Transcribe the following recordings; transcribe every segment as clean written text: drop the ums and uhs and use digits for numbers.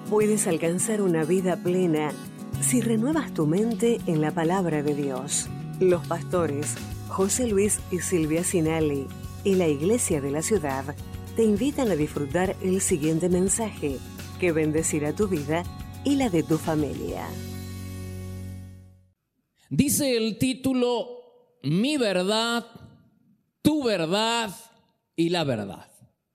Puedes alcanzar una vida plena si renuevas tu mente en la palabra de Dios. Los pastores José Luis y Silvia Sinali y la Iglesia de la Ciudad te invitan a disfrutar el siguiente mensaje que bendecirá tu vida y la de tu familia. Dice el título: Mi verdad, tu verdad y la verdad.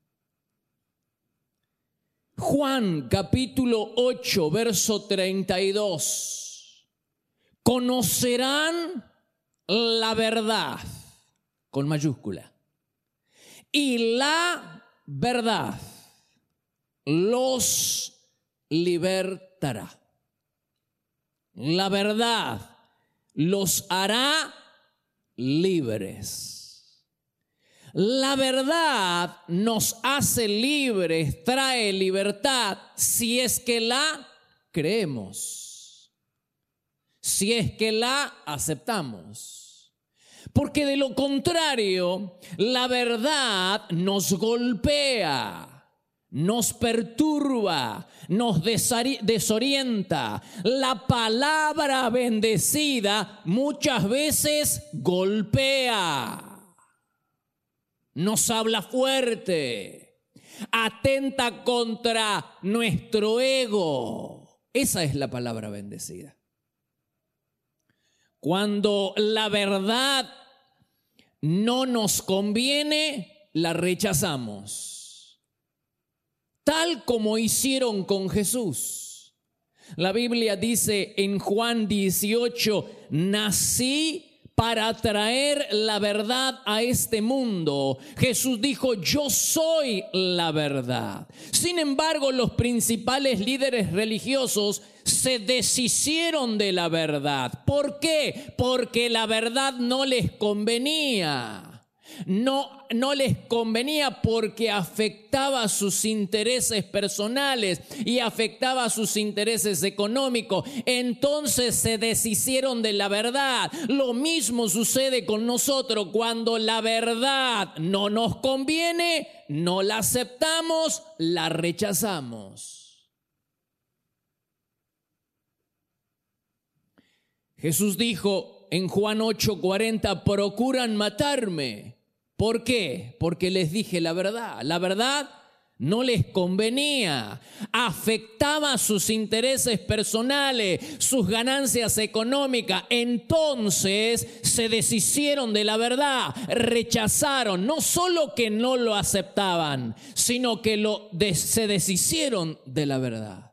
Juan capítulo 8, verso 32. Conocerán la verdad, con mayúscula, y la verdad los libertará. La verdad los hará libres. La verdad nos hace libres, trae libertad si es que la creemos, si es que la aceptamos. Porque de lo contrario, la verdad nos golpea, nos perturba, nos desorienta. La palabra bendecida muchas veces golpea. Nos habla fuerte, atenta contra nuestro ego. Esa es la palabra bendecida. Cuando la verdad no nos conviene, la rechazamos, tal como hicieron con Jesús. La Biblia dice en Juan 18: nací para traer la verdad a este mundo. Jesús dijo: yo soy la verdad. Sin embargo, los principales líderes religiosos se deshicieron de la verdad. ¿Por qué? Porque la verdad no les convenía. No les convenía porque afectaba sus intereses personales y afectaba sus intereses económicos. Entonces se deshicieron de la verdad. Lo mismo sucede con nosotros. Cuando la verdad no nos conviene, no la aceptamos, la rechazamos. Jesús dijo en Juan 8:40: procuran matarme. ¿Por qué? Porque les dije la verdad. La verdad no les convenía, afectaba sus intereses personales, sus ganancias económicas. Entonces se deshicieron de la verdad, rechazaron. No solo que no lo aceptaban, sino que se deshicieron de la verdad.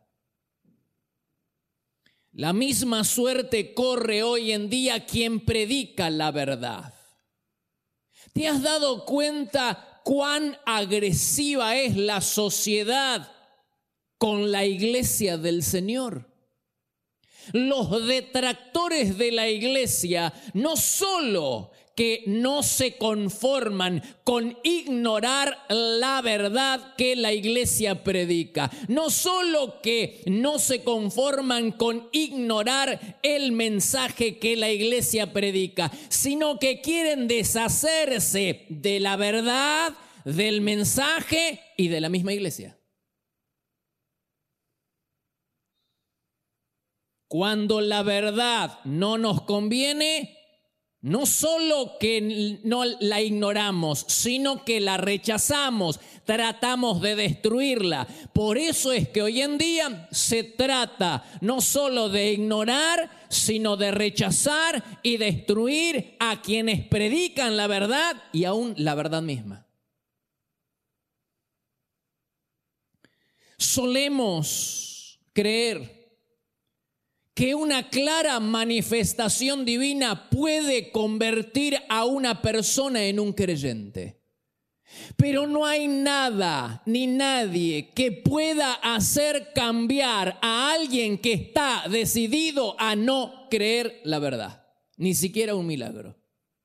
La misma suerte corre hoy en día quien predica la verdad. ¿Te has dado cuenta cuán agresiva es la sociedad con la iglesia del Señor? Los detractores de la iglesia no solo que no se conforman con ignorar la verdad que la iglesia predica, no solo que no se conforman con ignorar el mensaje que la iglesia predica, sino que quieren deshacerse de la verdad, del mensaje y de la misma iglesia. Cuando la verdad no nos conviene, no solo que no la ignoramos, sino que la rechazamos, tratamos de destruirla. Por eso es que hoy en día se trata no solo de ignorar, sino de rechazar y destruir a quienes predican la verdad y aún la verdad misma. Solemos creer que una clara manifestación divina puede convertir a una persona en un creyente. Pero no hay nada ni nadie que pueda hacer cambiar a alguien que está decidido a no creer la verdad. Ni siquiera un milagro.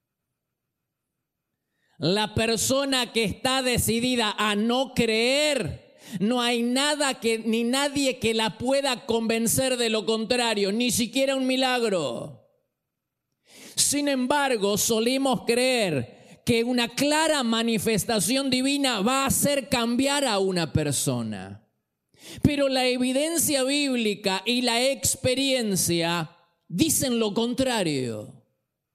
La persona que está decidida a no creer, no hay nada ni nadie que la pueda convencer de lo contrario, ni siquiera un milagro. Sin embargo, solemos creer que una clara manifestación divina va a hacer cambiar a una persona. Pero la evidencia bíblica y la experiencia dicen lo contrario.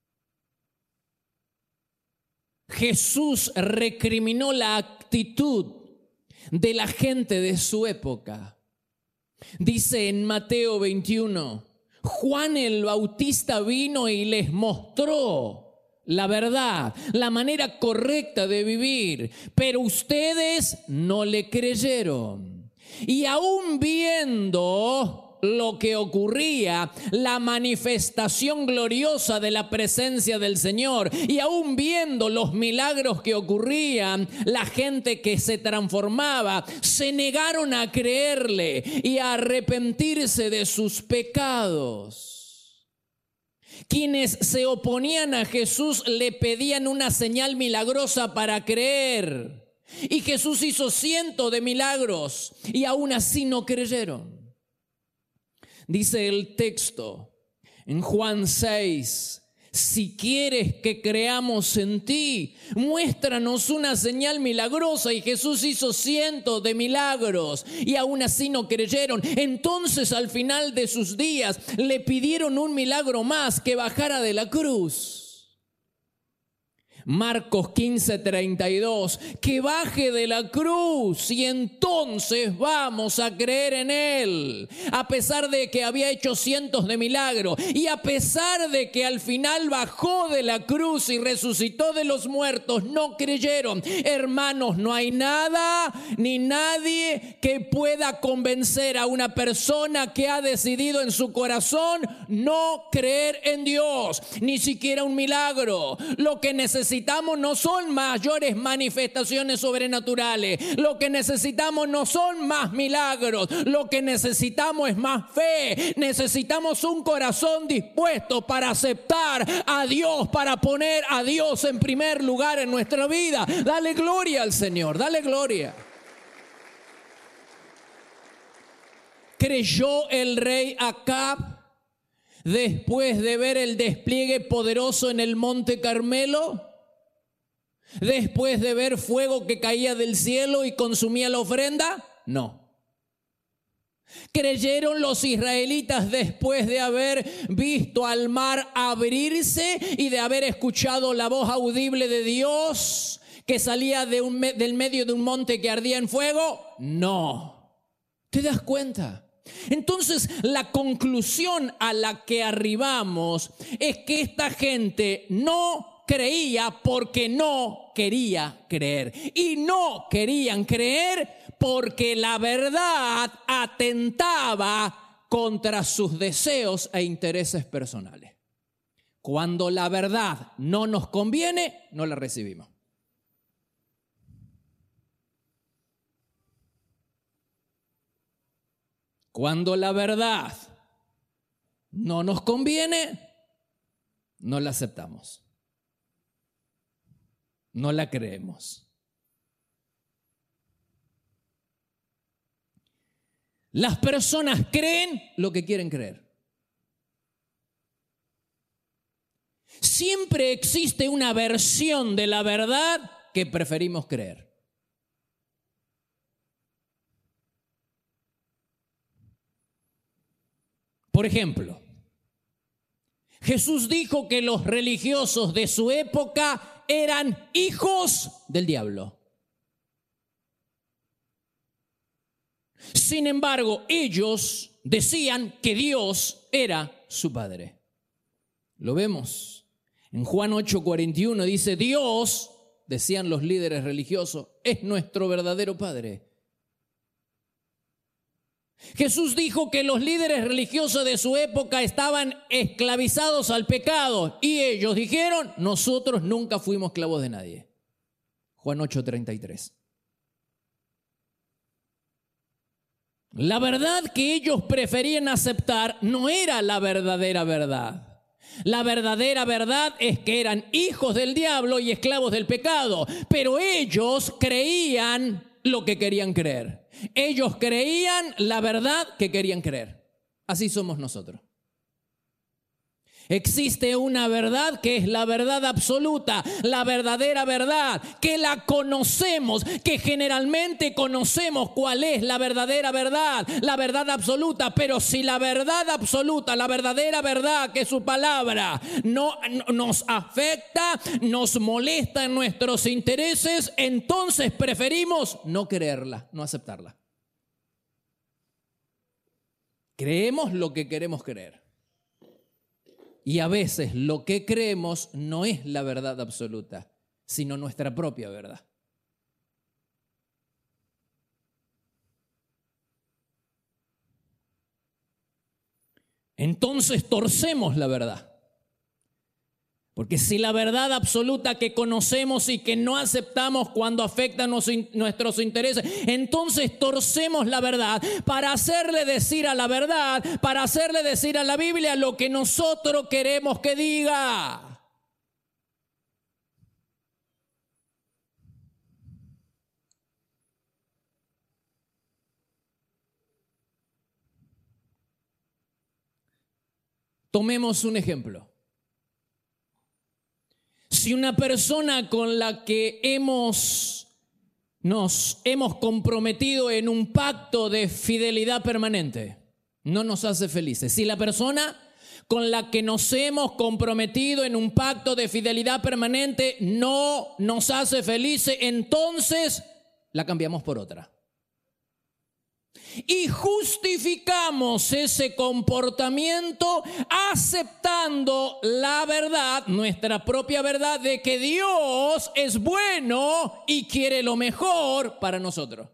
Jesús recriminó la actitud de la gente de su época. Dice en Mateo 21, Juan el Bautista vino y les mostró la verdad, la manera correcta de vivir, pero ustedes no le creyeron. Y aún viendo lo que ocurría, la manifestación gloriosa de la presencia del Señor, y aún viendo los milagros que ocurrían, la gente que se transformaba, se negaron a creerle y a arrepentirse de sus pecados. Quienes se oponían a Jesús le pedían una señal milagrosa para creer. Y Jesús hizo cientos de milagros y aún así no creyeron. Dice el texto en Juan 6, si quieres que creamos en ti, muéstranos una señal milagrosa. Y Jesús hizo cientos de milagros y aún así no creyeron. Entonces al final de sus días le pidieron un milagro más, que bajara de la cruz. Marcos 15:32, que baje de la cruz y entonces vamos a creer en Él. A pesar de que había hecho cientos de milagros y a pesar de que al final bajó de la cruz y resucitó de los muertos, no creyeron. Hermanos, no hay nada ni nadie que pueda convencer a una persona que ha decidido en su corazón no creer en Dios, ni siquiera un milagro. Lo que necesitamos no son mayores manifestaciones sobrenaturales. Lo que necesitamos no son más milagros. Lo que necesitamos es más fe. Necesitamos un corazón dispuesto para aceptar a Dios, para poner a Dios en primer lugar en nuestra vida. Dale gloria al Señor, dale gloria. Creyó el rey Acab después de ver el despliegue poderoso en el monte Carmelo. Después de ver fuego que caía del cielo y consumía la ofrenda, no. ¿Creyeron los israelitas después de haber visto al mar abrirse y de haber escuchado la voz audible de Dios que salía del medio de un monte que ardía en fuego? No. ¿Te das cuenta? Entonces, la conclusión a la que arribamos es que esta gente no creía porque no quería creer. Y no querían creer porque la verdad atentaba contra sus deseos e intereses personales. Cuando la verdad no nos conviene, no la recibimos. Cuando la verdad no nos conviene, no la aceptamos. No la creemos. Las personas creen lo que quieren creer. Siempre existe una versión de la verdad que preferimos creer. Por ejemplo, Jesús dijo que los religiosos de su época eran hijos del diablo. Sin embargo, ellos decían que Dios era su Padre. Lo vemos. En Juan 8:41 dice, Dios, decían los líderes religiosos, es nuestro verdadero Padre. Jesús dijo que los líderes religiosos de su época estaban esclavizados al pecado y ellos dijeron, nosotros nunca fuimos esclavos de nadie. Juan 8:33. La verdad que ellos preferían aceptar no era la verdadera verdad. La verdadera verdad es que eran hijos del diablo y esclavos del pecado, pero ellos creían lo que querían creer. Ellos creían la verdad que querían creer. Así somos nosotros. Existe una verdad que es la verdad absoluta, la verdadera verdad, que la conocemos, que generalmente conocemos cuál es la verdadera verdad, la verdad absoluta. Pero si la verdad absoluta, la verdadera verdad, que es su palabra, no nos afecta, nos molesta en nuestros intereses, entonces preferimos no creerla, no aceptarla. Creemos lo que queremos creer. Y a veces lo que creemos no es la verdad absoluta, sino nuestra propia verdad. Entonces torcemos la verdad. Porque si la verdad absoluta que conocemos y que no aceptamos cuando afecta nuestros intereses, entonces torcemos la verdad para hacerle decir a la verdad, para hacerle decir a la Biblia lo que nosotros queremos que diga. Tomemos un ejemplo. Si una persona con la que nos hemos comprometido en un pacto de fidelidad permanente no nos hace felices, si la persona con la que nos hemos comprometido en un pacto de fidelidad permanente no nos hace felices, entonces la cambiamos por otra. Y justificamos ese comportamiento aceptando la verdad, nuestra propia verdad, de que Dios es bueno y quiere lo mejor para nosotros.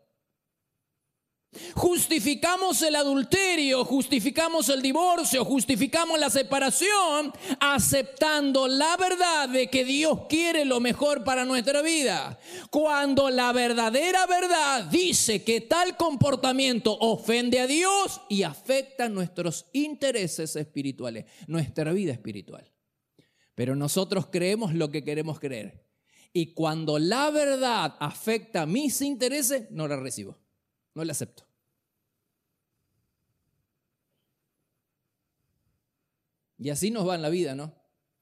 Justificamos el adulterio, justificamos el divorcio, justificamos la separación, aceptando la verdad de que Dios quiere lo mejor para nuestra vida. Cuando la verdadera verdad dice que tal comportamiento ofende a Dios y afecta nuestros intereses espirituales, nuestra vida espiritual. Pero nosotros creemos lo que queremos creer. Y cuando la verdad afecta mis intereses, no la recibo. No la acepto. Y así nos va en la vida, ¿no?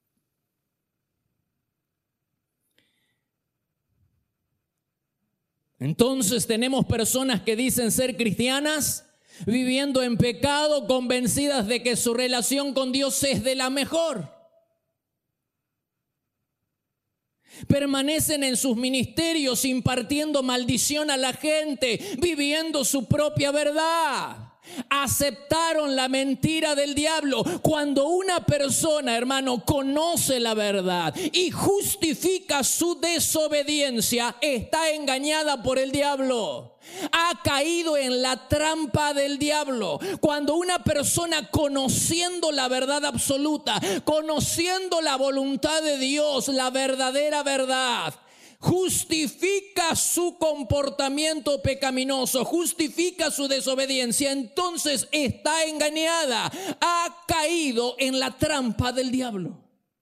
Entonces tenemos personas que dicen ser cristianas, viviendo en pecado, convencidas de que su relación con Dios es de la mejor. Permanecen en sus ministerios impartiendo maldición a la gente, viviendo su propia verdad. Aceptaron la mentira del diablo. Cuando una persona, hermano, conoce la verdad y justifica su desobediencia, está engañada por el diablo. Ha caído en la trampa del diablo. Cuando una persona, conociendo la verdad absoluta, conociendo la voluntad de Dios, la verdadera verdad, justifica su comportamiento pecaminoso, justifica su desobediencia, entonces está engañada, ha caído en la trampa del diablo.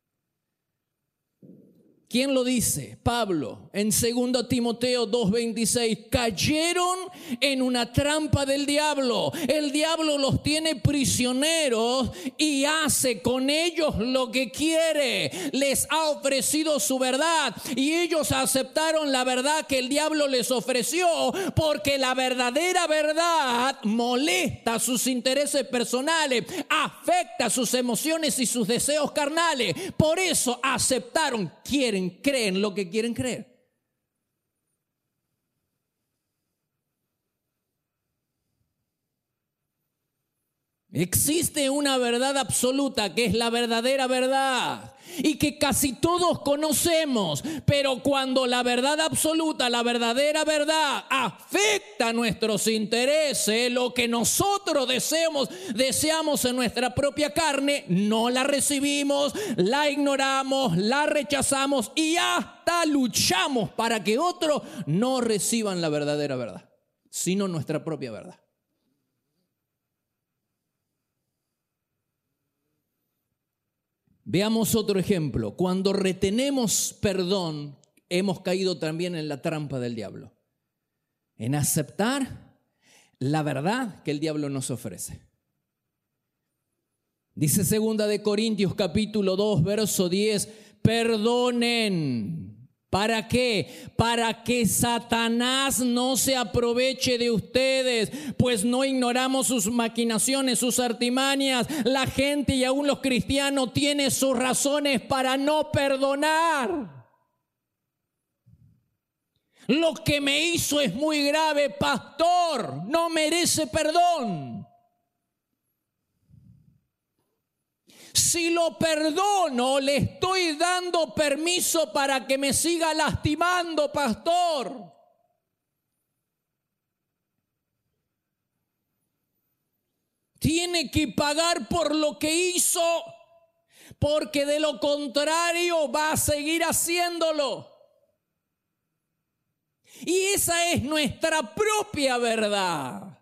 ¿Quién lo dice? Pablo, en 2 Timoteo 2:26, cayeron en una trampa del diablo. El diablo los tiene prisioneros y hace con ellos lo que quiere. Les ha ofrecido su verdad y ellos aceptaron la verdad que el diablo les ofreció, porque la verdadera verdad molesta sus intereses personales, afecta sus emociones y sus deseos carnales. Por eso aceptaron, creen lo que quieren creer. Existe una verdad absoluta que es la verdadera verdad y que casi todos conocemos, pero cuando la verdad absoluta, la verdadera verdad afecta nuestros intereses, lo que nosotros deseamos en nuestra propia carne, no la recibimos, la ignoramos, la rechazamos y hasta luchamos para que otros no reciban la verdadera verdad, sino nuestra propia verdad. Veamos otro ejemplo. Cuando retenemos perdón, hemos caído también en la trampa del diablo, en aceptar la verdad que el diablo nos ofrece. Dice 2 Corintios capítulo 2, verso 10, perdonen. ¿Para qué? Para que Satanás no se aproveche de ustedes, pues no ignoramos sus maquinaciones, sus artimañas. La gente y aún los cristianos tienen sus razones para no perdonar. Lo que me hizo es muy grave, pastor, no merece perdón. Si lo perdono, le estoy dando permiso para que me siga lastimando, pastor. Tiene que pagar por lo que hizo, porque de lo contrario va a seguir haciéndolo. Y esa es nuestra propia verdad.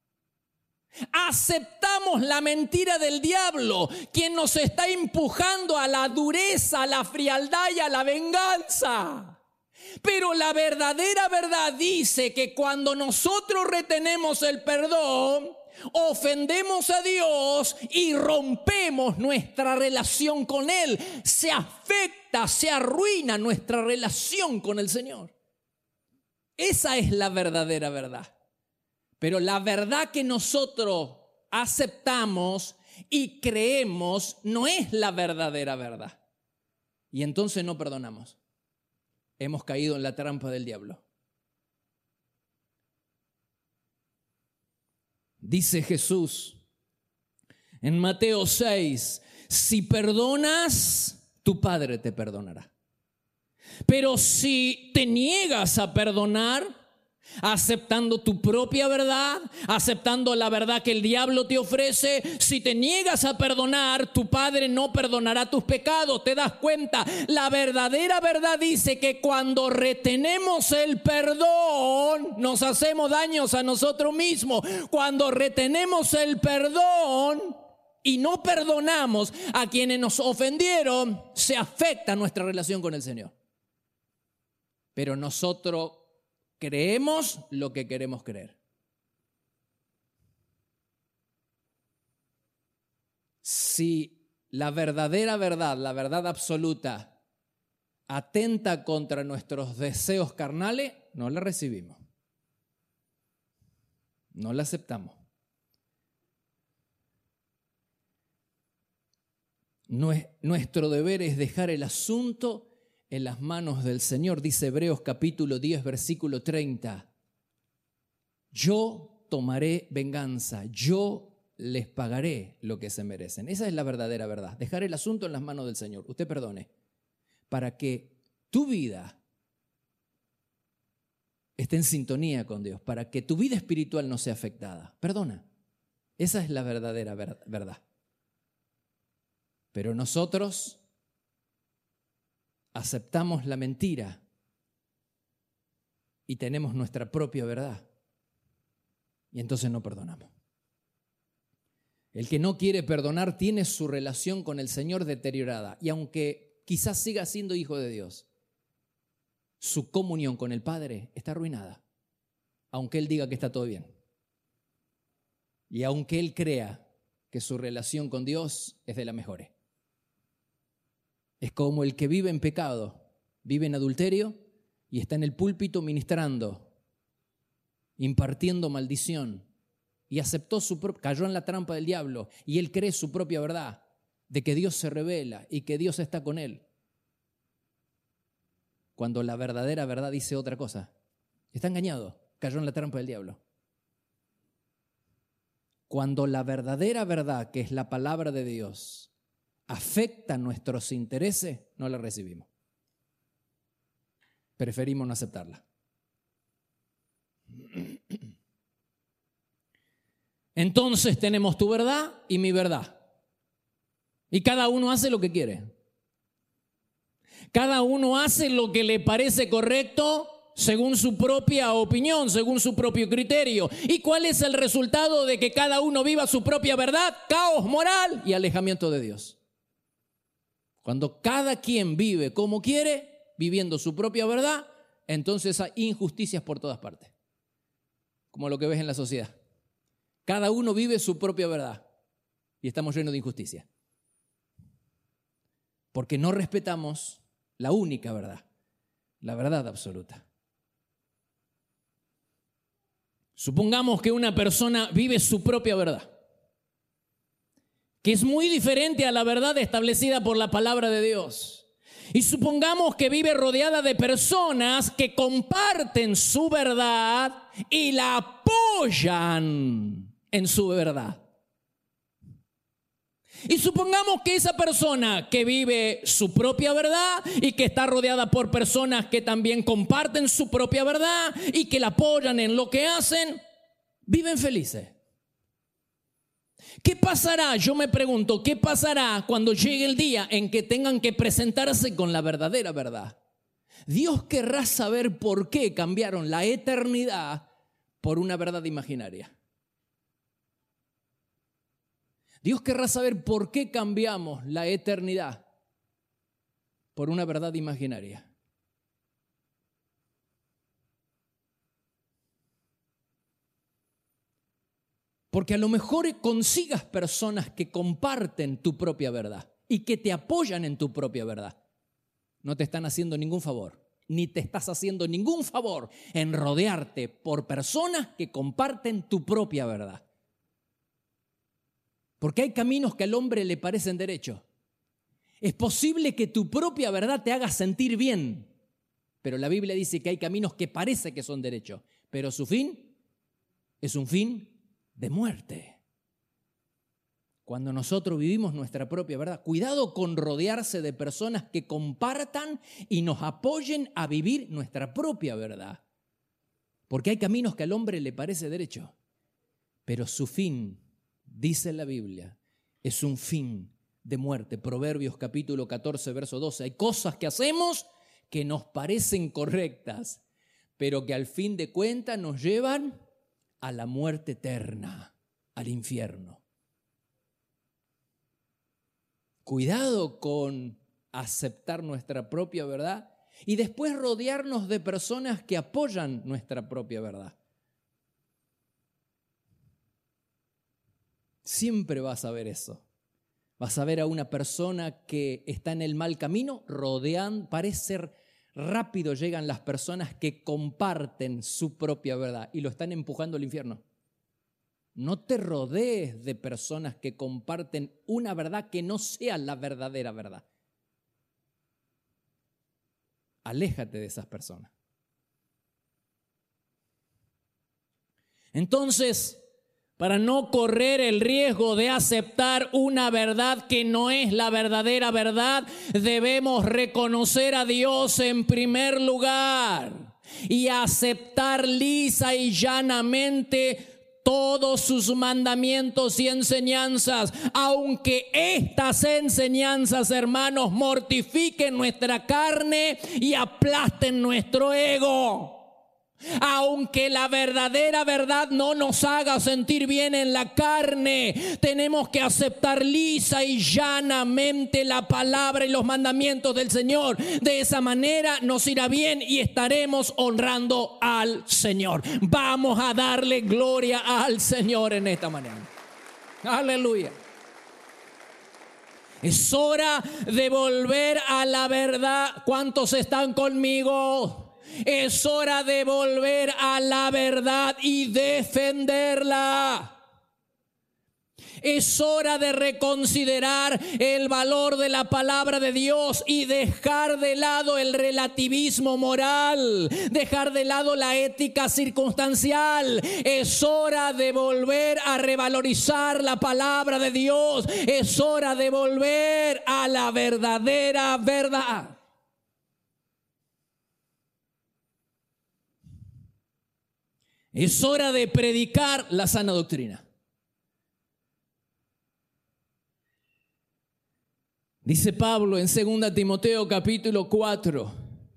Aceptamos la mentira del diablo, quien nos está empujando a la dureza, a la frialdad y a la venganza. Pero la verdadera verdad dice que cuando nosotros retenemos el perdón, ofendemos a Dios y rompemos nuestra relación con Él. Se afecta, se arruina nuestra relación con el Señor. Esa es la verdadera verdad. Pero la verdad que nosotros aceptamos y creemos no es la verdadera verdad. Y entonces no perdonamos. Hemos caído en la trampa del diablo. Dice Jesús en Mateo 6, si perdonas, tu Padre te perdonará. Pero si te niegas a perdonar, aceptando tu propia verdad, aceptando la verdad que el diablo te ofrece, si te niegas a perdonar, tu Padre no perdonará tus pecados. ¿Te das cuenta? La verdadera verdad dice que cuando retenemos el perdón, nos hacemos daños a nosotros mismos. Cuando retenemos el perdón y no perdonamos a quienes nos ofendieron, se afecta nuestra relación con el Señor. Pero nosotros creemos lo que queremos creer. Si la verdadera verdad, la verdad absoluta, atenta contra nuestros deseos carnales, no la recibimos. No la aceptamos. Nuestro deber es dejar el asunto en las manos del Señor. Dice Hebreos capítulo 10, versículo 30. Yo tomaré venganza, yo les pagaré lo que se merecen. Esa es la verdadera verdad. Dejar el asunto en las manos del Señor. Usted perdone, para que tu vida esté en sintonía con Dios, para que tu vida espiritual no sea afectada. Perdona. Esa es la verdadera verdad. Pero nosotros aceptamos la mentira y tenemos nuestra propia verdad. Y entonces no perdonamos. El que no quiere perdonar tiene su relación con el Señor deteriorada. Y aunque quizás siga siendo hijo de Dios, su comunión con el Padre está arruinada. Aunque él diga que está todo bien. Y aunque él crea que su relación con Dios es de las mejores. Es como el que vive en pecado, vive en adulterio y está en el púlpito ministrando, impartiendo maldición y aceptó cayó en la trampa del diablo y él cree su propia verdad de que Dios se revela y que Dios está con él. Cuando la verdadera verdad dice otra cosa, está engañado, cayó en la trampa del diablo. Cuando la verdadera verdad, que es la palabra de Dios, afecta nuestros intereses, no la recibimos. Preferimos no aceptarla. Entonces tenemos tu verdad y mi verdad. Y cada uno hace lo que quiere. Cada uno hace lo que le parece correcto según su propia opinión, según su propio criterio. ¿Y cuál es el resultado de que cada uno viva su propia verdad? Caos moral y alejamiento de Dios. Cuando cada quien vive como quiere, viviendo su propia verdad, entonces hay injusticias por todas partes. Como lo que ves en la sociedad. Cada uno vive su propia verdad y estamos llenos de injusticia. porque no respetamos la única verdad, la verdad absoluta. Supongamos que una persona vive su propia verdad, que es muy diferente a la verdad establecida por la palabra de Dios. Y supongamos que vive rodeada de personas que comparten su verdad y la apoyan en su verdad. Y supongamos que esa persona que vive su propia verdad y que está rodeada por personas que también comparten su propia verdad y que la apoyan en lo que hacen, viven felices. ¿Qué pasará? Yo me pregunto, ¿qué pasará cuando llegue el día en que tengan que presentarse con la verdadera verdad? Dios querrá saber por qué cambiaron la eternidad por una verdad imaginaria. Dios querrá saber por qué cambiamos la eternidad por una verdad imaginaria. Porque a lo mejor consigas personas que comparten tu propia verdad y que te apoyan en tu propia verdad. No te están haciendo ningún favor, ni te estás haciendo ningún favor en rodearte por personas que comparten tu propia verdad. Porque hay caminos que al hombre le parecen derechos. Es posible que tu propia verdad te haga sentir bien, pero la Biblia dice que hay caminos que parece que son derechos, pero su fin es un fin de muerte. Cuando nosotros vivimos nuestra propia verdad, cuidado con rodearse de personas que compartan y nos apoyen a vivir nuestra propia verdad. Porque hay caminos que al hombre le parece derecho, pero su fin, dice la Biblia, es un fin de muerte. Proverbios capítulo 14, verso 12. Hay cosas que hacemos que nos parecen correctas, pero que al fin de cuentas nos llevan a la muerte eterna, al infierno. Cuidado con aceptar nuestra propia verdad y después rodearnos de personas que apoyan nuestra propia verdad. Siempre vas a ver eso. Vas a ver a una persona que está en el mal camino, parece rápido llegan las personas que comparten su propia verdad y lo están empujando al infierno. No te rodees de personas que comparten una verdad que no sea la verdadera verdad. Aléjate de esas personas. Entonces, para no correr el riesgo de aceptar una verdad que no es la verdadera verdad, debemos reconocer a Dios en primer lugar y aceptar lisa y llanamente todos sus mandamientos y enseñanzas, aunque estas enseñanzas, hermanos, mortifiquen nuestra carne y aplasten nuestro ego. Aunque la verdadera verdad no nos haga sentir bien en la carne, tenemos que aceptar lisa y llanamente la palabra y los mandamientos del Señor. De esa manera nos irá bien y estaremos honrando al Señor. Vamos a darle gloria al Señor en esta mañana. Aleluya. Es hora de volver a la verdad. ¿Cuántos están conmigo? Es hora de volver a la verdad y defenderla. Es hora de reconsiderar el valor de la palabra de Dios y dejar de lado el relativismo moral, dejar de lado la ética circunstancial. Es hora de volver a revalorizar la palabra de Dios. Es hora de volver a la verdadera verdad. Es hora de predicar la sana doctrina. Dice Pablo en 2 Timoteo capítulo 4,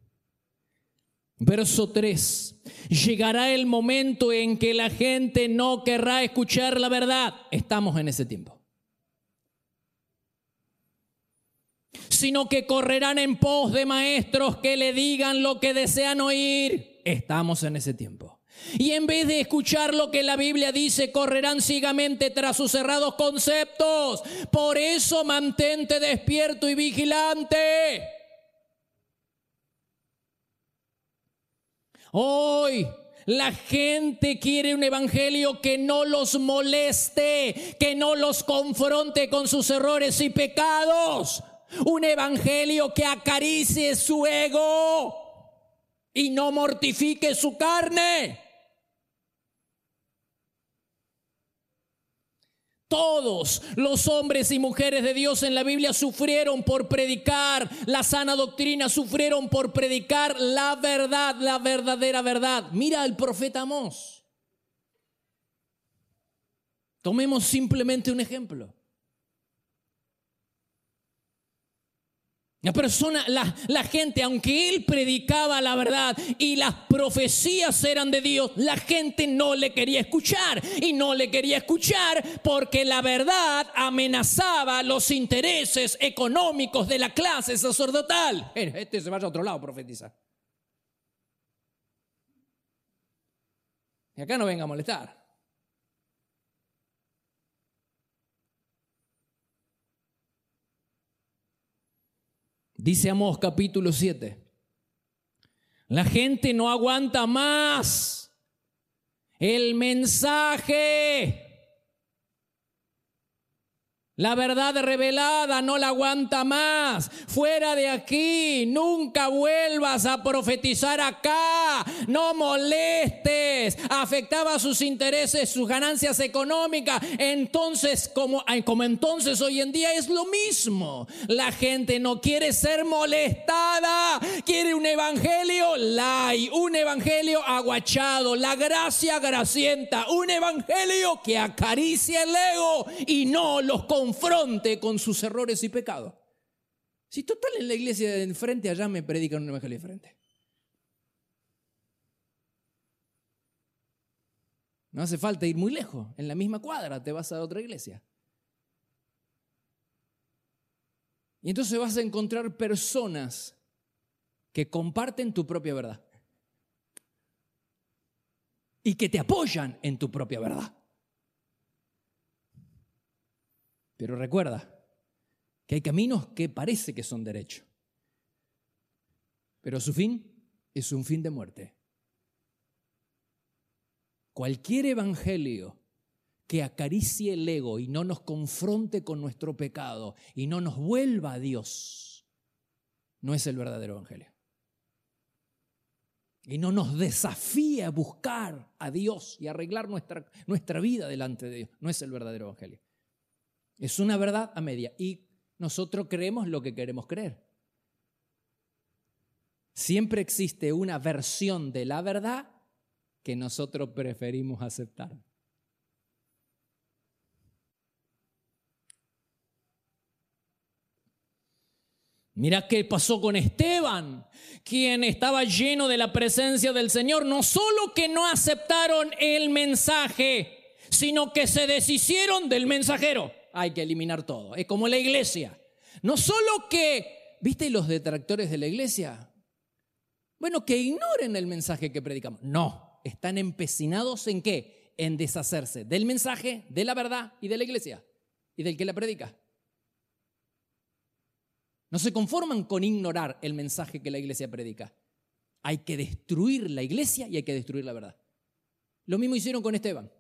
verso 3. Llegará el momento en que la gente no querrá escuchar la verdad. Estamos en ese tiempo. Sino que correrán en pos de maestros que le digan lo que desean oír. Estamos en ese tiempo. Y en vez de escuchar lo que la Biblia dice, correrán ciegamente tras sus cerrados conceptos. Por eso mantente despierto y vigilante. Hoy la gente quiere un evangelio que no los moleste, que no los confronte con sus errores y pecados. Un evangelio que acaricie su ego y no mortifique su carne. Todos los hombres y mujeres de Dios en la Biblia sufrieron por predicar la sana doctrina, sufrieron por predicar la verdad, la verdadera verdad. Mira al profeta Amós. Tomemos simplemente un ejemplo. La gente, aunque él predicaba la verdad y las profecías eran de Dios, la gente no le quería escuchar. Y no le quería escuchar porque la verdad amenazaba los intereses económicos de la clase sacerdotal. Este se vaya a otro lado, profetiza. Y acá no venga a molestar. Dice Amós capítulo 7. La gente no aguanta más el mensaje. La verdad revelada no la aguanta más. Fuera de aquí, nunca vuelvas a profetizar acá. No molestes. Afectaba sus intereses, sus ganancias económicas. Entonces, como entonces hoy en día es lo mismo. La gente no quiere ser molestada. Quiere un evangelio light, un evangelio aguachado, la gracia gracienta, un evangelio que acaricia el ego y no los confronte con sus errores y pecados. Si total en la iglesia de enfrente allá me predican un evangelio diferente. No hace falta ir muy lejos, en la misma cuadra te vas a otra iglesia. Y entonces vas a encontrar personas que comparten tu propia verdad y que te apoyan en tu propia verdad. Pero recuerda que hay caminos que parece que son derechos, pero su fin es un fin de muerte. Cualquier evangelio que acaricie el ego y no nos confronte con nuestro pecado y no nos vuelva a Dios, no es el verdadero evangelio. Y no nos desafíe a buscar a Dios y arreglar nuestra vida delante de Dios, no es el verdadero evangelio. Es una verdad a media y nosotros creemos lo que queremos creer. Siempre existe una versión de la verdad que nosotros preferimos aceptar. Mira qué pasó con Esteban, quien estaba lleno de la presencia del Señor. No solo que no aceptaron el mensaje, sino que se deshicieron del mensajero. Hay que eliminar todo. Es como la iglesia. No solo que, ¿viste los detractores de la iglesia? Bueno, que ignoren el mensaje que predicamos. No, están empecinados ¿en qué? En deshacerse del mensaje, de la verdad y de la iglesia y del que la predica. No se conforman con ignorar el mensaje que la iglesia predica. Hay que destruir la iglesia y hay que destruir la verdad. Lo mismo hicieron con Esteban.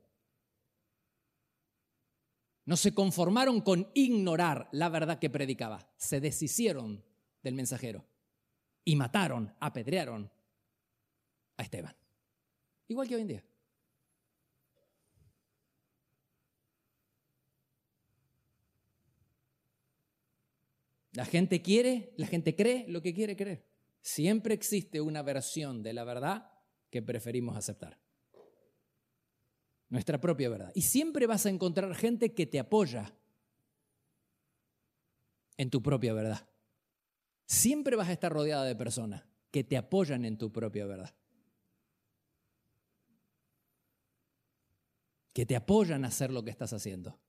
No se conformaron con ignorar la verdad que predicaba. Se deshicieron del mensajero y mataron, apedrearon a Esteban. Igual que hoy en día. La gente cree lo que quiere creer. Siempre existe una versión de la verdad que preferimos aceptar. Nuestra propia verdad. Y siempre vas a encontrar gente que te apoya en tu propia verdad. Siempre vas a estar rodeada de personas que te apoyan en tu propia verdad. Que te apoyan a hacer lo que estás haciendo.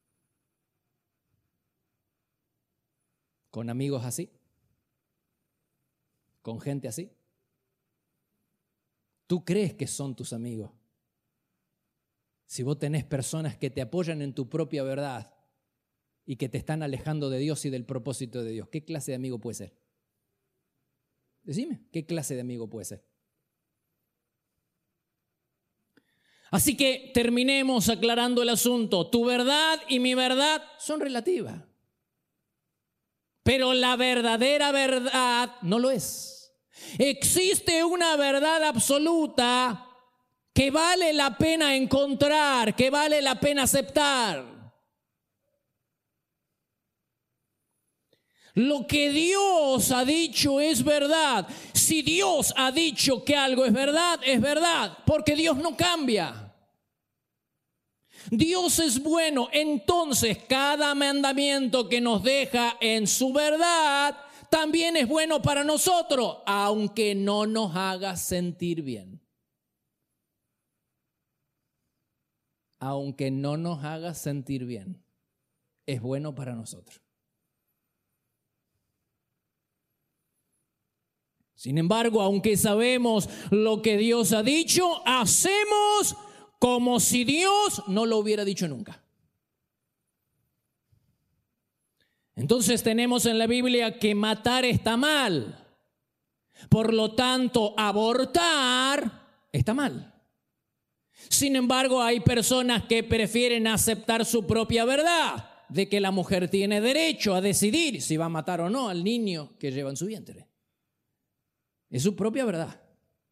Con amigos así. Con gente así. tú crees que son tus amigos. Si vos tenés personas que te apoyan en tu propia verdad y que te están alejando de Dios y del propósito de Dios, ¿qué clase de amigo puede ser? Decime, ¿qué clase de amigo puede ser? Así que terminemos aclarando el asunto. Tu verdad y mi verdad son relativas. Pero la verdadera verdad no lo es. Existe una verdad absoluta que vale la pena encontrar, que vale la pena aceptar. Lo que Dios ha dicho es verdad. Si Dios ha dicho que algo es verdad, porque Dios no cambia. Dios es bueno, entonces cada mandamiento que nos deja en su verdad también es bueno para nosotros, aunque no nos haga sentir bien. Aunque no nos haga sentir bien, es bueno para nosotros. Sin embargo, aunque sabemos lo que Dios ha dicho, hacemos como si Dios no lo hubiera dicho nunca. Entonces tenemos en la Biblia que matar está mal. Por lo tanto, abortar está mal. Sin embargo, hay personas que prefieren aceptar su propia verdad de que la mujer tiene derecho a decidir si va a matar o no al niño que lleva en su vientre. Es su propia verdad.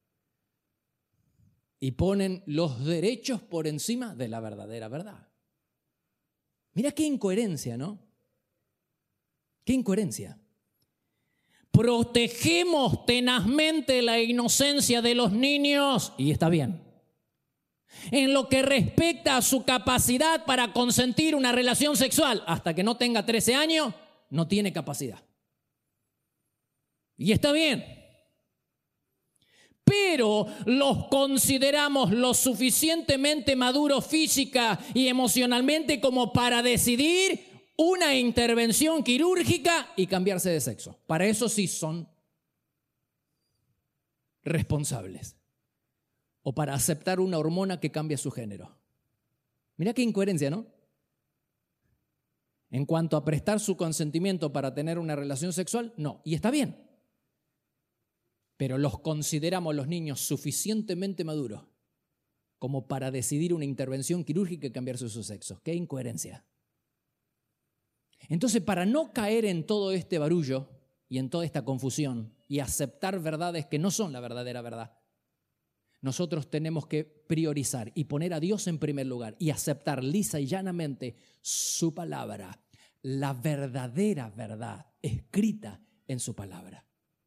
Y ponen los derechos por encima de la verdadera verdad. Mira qué incoherencia, ¿no? Qué incoherencia. Protegemos tenazmente la inocencia de los niños, y está bien. En lo que respecta a su capacidad para consentir una relación sexual, hasta que no tenga 13 años, no tiene capacidad. Y está bien. Pero los consideramos lo suficientemente maduros física y emocionalmente como para decidir una intervención quirúrgica y cambiarse de sexo. Para eso sí son responsables. O para aceptar una hormona que cambia su género. Mira qué incoherencia, ¿no? En cuanto a prestar su consentimiento para tener una relación sexual, no. Y está bien. Pero los consideramos los niños suficientemente maduros como para decidir una intervención quirúrgica y cambiarse su sexo. ¡Qué incoherencia! Entonces, para no caer en todo este barullo y en toda esta confusión y aceptar verdades que no son la verdadera verdad, nosotros tenemos que priorizar y poner a Dios en primer lugar y aceptar lisa y llanamente su palabra, la verdadera verdad escrita en su palabra.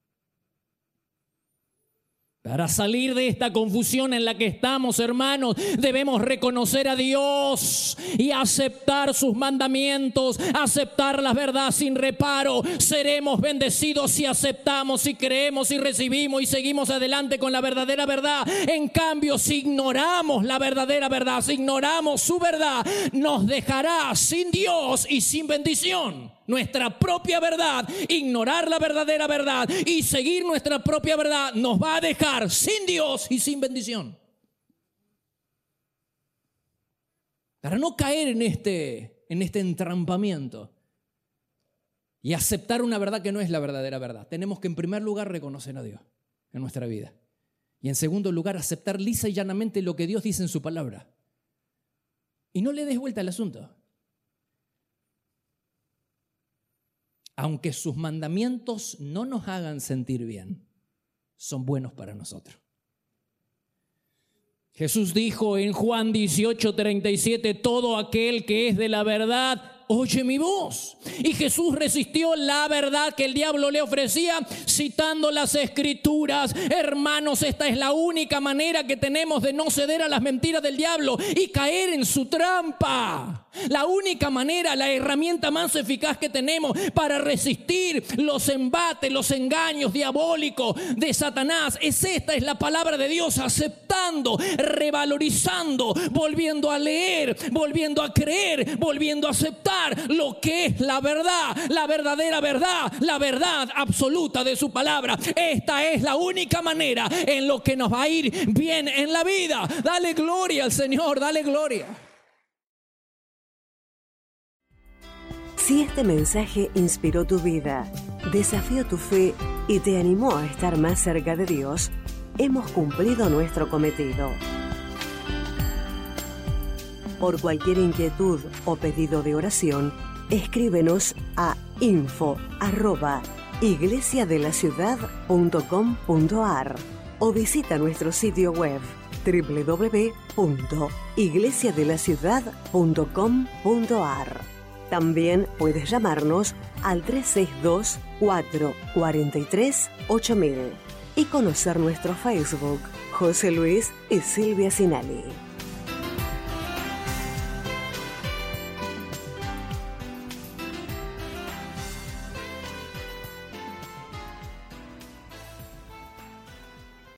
Para salir de esta confusión en la que estamos, hermanos, debemos reconocer a Dios y aceptar sus mandamientos, aceptar la verdad sin reparo. Seremos bendecidos si aceptamos, si creemos, si recibimos y seguimos adelante con la verdadera verdad. En cambio, si ignoramos la verdadera verdad, si ignoramos su verdad, nos dejará sin Dios y sin bendición. Nuestra propia verdad, ignorar la verdadera verdad y seguir nuestra propia verdad nos va a dejar sin Dios y sin bendición. Para no caer en este entrampamiento y aceptar una verdad que no es la verdadera verdad, tenemos que en primer lugar reconocer a Dios en nuestra vida. Y en segundo lugar aceptar lisa y llanamente lo que Dios dice en su palabra. Y no le des vuelta al asunto. Aunque sus mandamientos no nos hagan sentir bien, son buenos para nosotros. Jesús dijo en Juan 18:37, todo aquel que es de la verdad, oye mi voz. Y Jesús resistió la verdad que el diablo le ofrecía citando las Escrituras. Hermanos, esta es la única manera que tenemos de no ceder a las mentiras del diablo y caer en su trampa. La única manera, la herramienta más eficaz que tenemos para resistir los embates, los engaños diabólicos de Satanás es la palabra de Dios, aceptando, revalorizando, volviendo a leer, volviendo a creer, volviendo a aceptar lo que es la verdad, la verdadera verdad, la verdad absoluta de su palabra. Esta es la única manera en lo que nos va a ir bien en la vida. Dale gloria al Señor, dale gloria. Si este mensaje inspiró tu vida, desafió tu fe y te animó a estar más cerca de Dios, hemos cumplido nuestro cometido. Por cualquier inquietud o pedido de oración, escríbenos a info@iglesiadelaciudad.com.ar o visita nuestro sitio web www.iglesiadelaciudad.com.ar. También puedes llamarnos al 362-443-8000 y conocer nuestro Facebook, José Luis y Silvia Sinali.